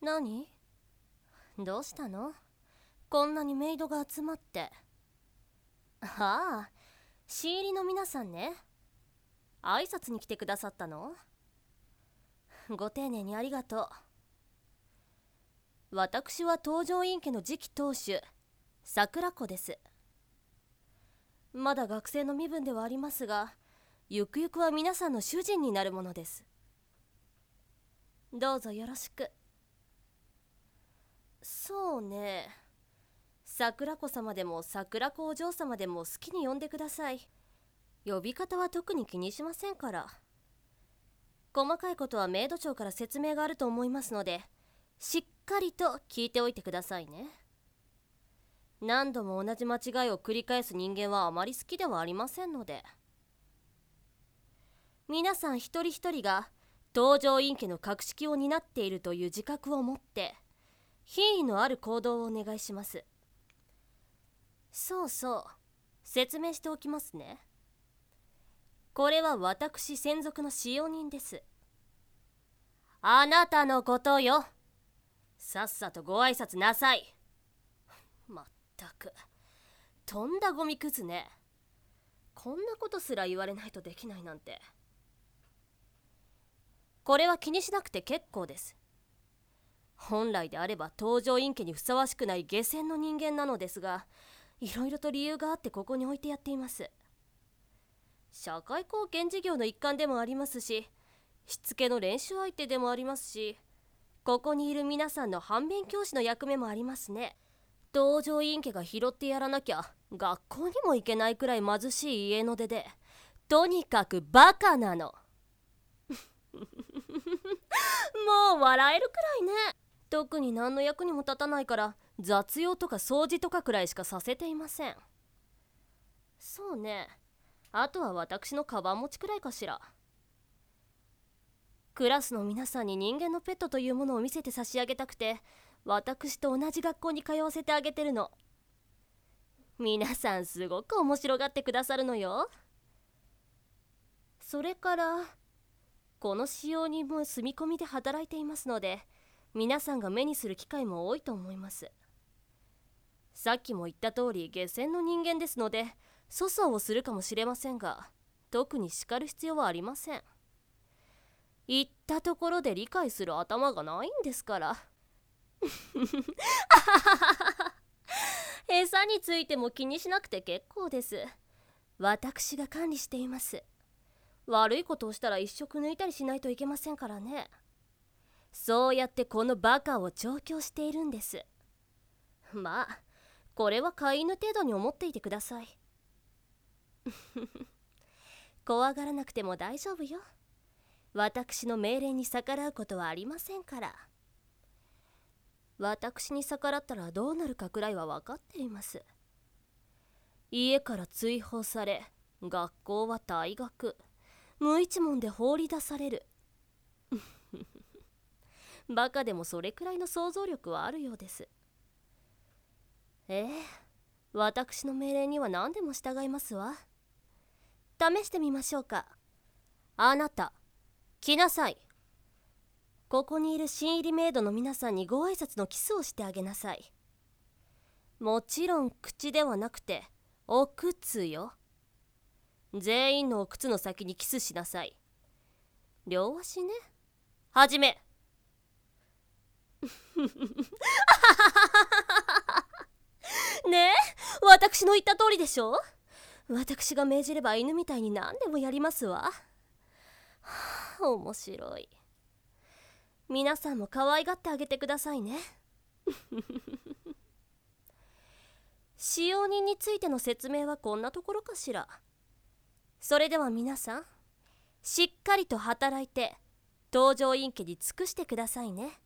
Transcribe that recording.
何？どうしたの？こんなにメイドが集まって。ああ、新入りの皆さんね。挨拶に来てくださったの？ご丁寧にありがとう。私は東条院家の次期当主、桜子です。まだ学生の身分ではありますが、ゆくゆくは皆さんの主人になるものです。どうぞよろしく。そうね、桜子様でも桜子お嬢様でも好きに呼んでください。呼び方は特に気にしませんから。細かいことはメイド長から説明があると思いますので、しっかりと聞いておいてくださいね。何度も同じ間違いを繰り返す人間はあまり好きではありませんので。皆さん一人一人が東条院家の格式を担っているという自覚を持って品位のある行動をお願いします。そうそう、説明しておきますね。これは私専属の使用人です。あなたのことよ。さっさとご挨拶なさい。まったく、とんだゴミくずね。こんなことすら言われないとできないなんて。これは気にしなくて結構です。本来であれば東条院家にふさわしくない下賤の人間なのですが、いろいろと理由があってここに置いてやっています。社会貢献事業の一環でもありますし、しつけの練習相手でもありますし、ここにいる皆さんの反面教師の役目もありますね。東条院家が拾ってやらなきゃ学校にも行けないくらい貧しい家の出で、とにかくバカなの。もう笑えるくらいね。特に何の役にも立たないから雑用とか掃除とかくらいしかさせていません。そうね、あとは私のカバン持ちくらいかしら。クラスの皆さんに人間のペットというものを見せて差し上げたくて、私と同じ学校に通わせてあげてるの。皆さんすごく面白がってくださるのよ。それからこの使用人も住み込みで働いていますので、皆さんが目にする機会も多いと思います。さっきも言った通り下賤の人間ですので、粗相をするかもしれませんが、特に叱る必要はありません。言ったところで理解する頭がないんですから。餌についても気にしなくて結構です。私が管理しています。悪いことをしたら一食抜いたりしないといけませんからね。そうやってこのバカを調教しているんです。まあこれは飼い犬程度に思っていてください。怖がらなくても大丈夫よ。私の命令に逆らうことはありませんから。私に逆らったらどうなるかくらいは分かっています。家から追放され、学校は退学、無一文で放り出される。バカでもそれくらいの想像力はあるようです。私の命令には何でも従いますわ。試してみましょうか。あなた、来なさい。ここにいる新入りメイドの皆さんにご挨拶のキスをしてあげなさい。もちろん口ではなくてお靴よ。全員のお靴の先にキスしなさい。両足ね。はじめ。ねえ、私の言った通りでしょ。私が命じれば犬みたいに何でもやりますわ。面白い。皆さんも可愛がってあげてくださいね。使用人についての説明はこんなところかしら。それでは皆さん、しっかりと働いて東条院家に尽くしてくださいね。